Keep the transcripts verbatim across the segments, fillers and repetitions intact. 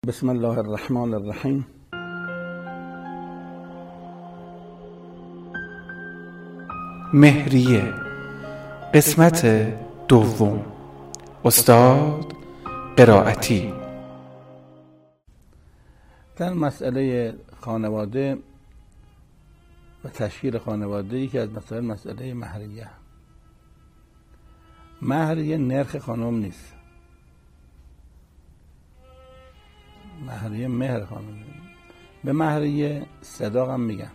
بسم الله الرحمن الرحیم. مهریه، قسمت دوم. استاد قرائتی. در مسئله خانواده و تشکیل خانواده یکی از مسائل مسئله مهریه. مهریه نرخ خانم نیست، مهریه مهر خانم. به مهریه صداق هم میگن.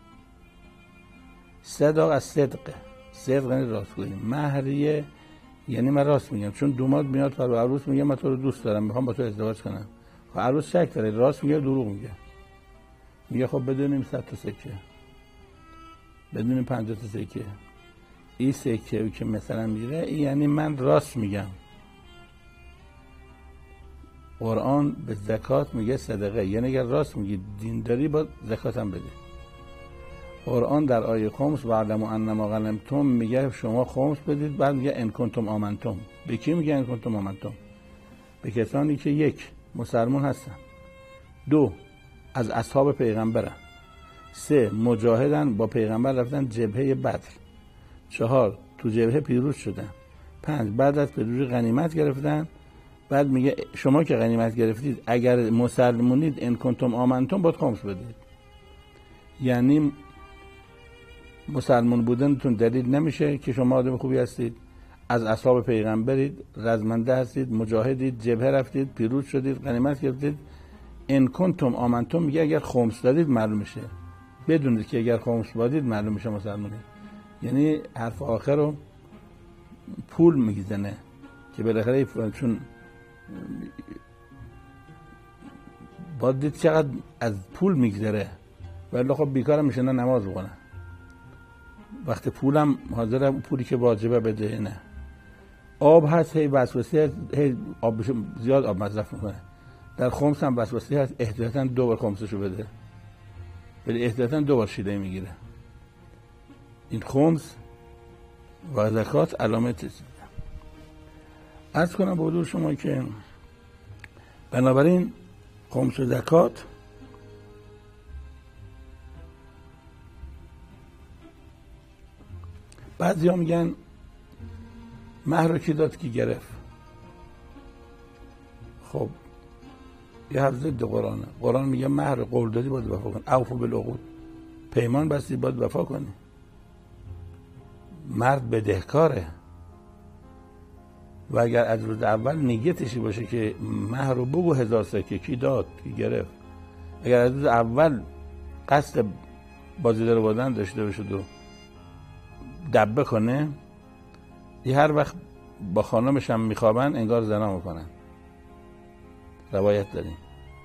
صداق از صدقه، صدق یعنی راستگویی. مهریه یعنی من راست میگم، چون دوماد میاد پر عروس میگه من تو رو دوست دارم، میخوام با تو ازدواج کنم. خب عروس شک داره، راست میگه دروغ میگه. میگه خب بدونیم صد تا سکه، بدونیم پنجاه تا سکه، این سکه که مثلا میره این یعنی من راست میگم. قرآن به زکات میگه صدقه، یعنی اگر راست میگی دینداری با زکات هم بده. قرآن در آیه خمس واعلموا انما غنمتم میگه شما خمس بدید، بعد میگه ان کنتم آمنتم. به کی میگه ان کنتم آمنتم؟ به کسانی که یک مسلمان هستن، دو از اصحاب پیغمبرن، سه مجاهدن با پیغمبر رفتن جبهه بدر، چهار تو جبهه پیروز شدن، پنج بعد از پیروزی غنیمت گرفتن. بعد میگه شما که غنیمت گرفتید اگر مسلمونید ان کنتم آمنتم باید خمس بدید. یعنی مسلمان بودنتون دلیل نمیشه که شما آدم خوبی هستید، از اصحاب پیغمبرید، رزمنده هستید، مجاهدید، جبهه رفتید، پیروز شدید، غنیمت گرفتید. ان کنتم آمنتم میگه اگر خمس دادید معلوم میشه. بدونید که اگر خمس دادید معلوم میشه مسلمانید. یعنی حرف آخر رو پول میزنه که بالاخره چون باید دید چقدر از پول میگذره، ولی خب بیکارم میشه نه نماز بخونه. وقتی پولم حاضر پولی که واجبه بده. نه آب هست هی وسوسه هی آب زیاد آب مصرف میکنه. در خمس هم وسوسه هست احتیاطاً دو بار خمسشو بده، ولی احتیاطاً دو بار شیده میگیره. این خمس و زکات علامت است. عرض کنم به حضور شما که بنابراین خمس و زکات بعضی ها میگن مهر رو کی داد کی گرفت. خب یه حرف ضد قرآنه. قرآن میگه مهر قول دادی باید وفا کن، اوفوا بالعقود، پیمان بستی باید وفا کنی. مرد بدهکاره و اگر از روز اول نیتشی باشه که مهر رو بگو هزار سکه کی داد کی گرفت، اگر از روز اول قصد بازی در بودن داشته باشه و دبه کنه، یه هر وقت با خانمش هم میخوابن انگار زنا میکنن. روایت داریم.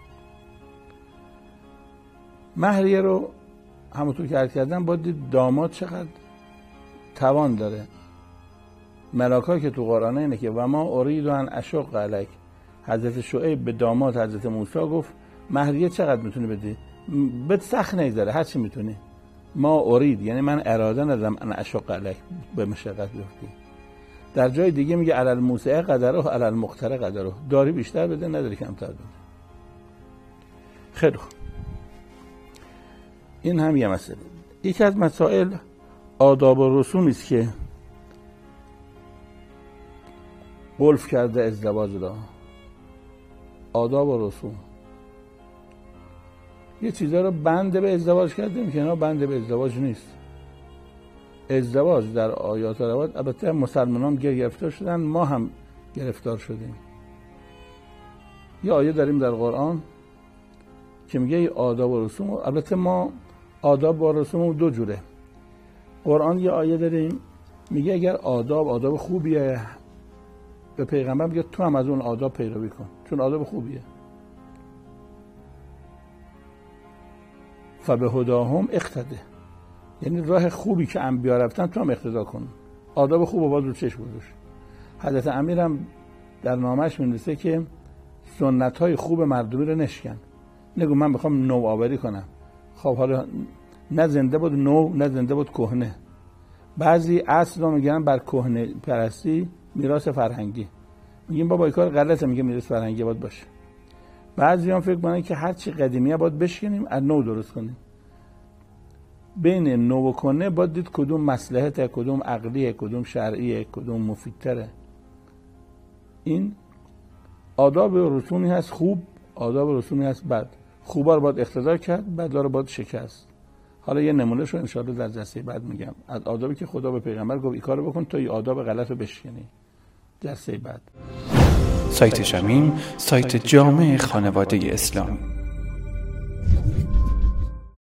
مهریه رو همونطور که عرض کردم باید دید داماد چقدر توان داره. ملاکایی که تو قرآن اینه که و ما ارید ان اشق علیک. حضرت شعیب به داماد حضرت موسی گفت مهریه چقدر میتونی بدی؟ بهت سخت نگذره، هر چی میتونی. ما ارید یعنی من اراده ندارم ان اشق علیک به مشقت بیفتی. در جای دیگه میگه علی الموسع قدره علی المقتر قدره. داری بیشتر بده، نداری کمتر بده. خیلی خوب. این هم یه مسئله. یکی از مسائل آداب و رسومی است که قلف کرده ازدواج را. آداب و رسوم یه چیزا رو بند به ازدواج کردیم که اینا بند به ازدواج نیست. ازدواج در آیات و روایات البته مسلمانان گرفتار شدن، ما هم گرفتار شدیم. یه آیه داریم در قرآن که میگه آداب و رسوم. البته ما آداب و رسوم دو جوره. قرآن یه آیه داریم میگه اگر آداب آداب خوبیه، به پیغمبر میگه تو هم از اون آداب پیروی کن چون آداب خوبیه. فبهداهم اقتده، یعنی راه خوبی که انبیا رفتن تو هم اقتدا کن. آداب خوب رو باید رو چشم گذاشت. حضرت امیر هم در نامش می‌نویسه که سنت‌های خوب مردمی رو نشکن. نگو من بخوام نوآوری کنم. خب حالا نه زنده بود نو، نه زنده بود کهنه. بعضی اصل رو میگن بر کهنه پرستی میراث فرهنگی. میگیم بابا این کار غلطه، میگه میراث فرهنگی باید باشه. بعضی هم فکر کنن که هر چی قدیمیه باید بشکنیم از نو درست کنیم. بین نو و کنه باید دید کدوم مصلحته، کدوم عقلیه، کدوم شرعیه، کدوم مفیدتره. این آداب و رسومی هست خوب، آداب و رسومی هست بد. خوبا رو باید اقتدا کرد، بدا رو باید شکست. حالا یه نمونهش رو انشاءالله در جلسه بعد میگم از آدابی که خدا به پیغمبر گفت این کارو بکن تا این آداب غلط رو بشکنی. جلسه بعد. سایت شمیم، سایت جامع خانواده اسلامی.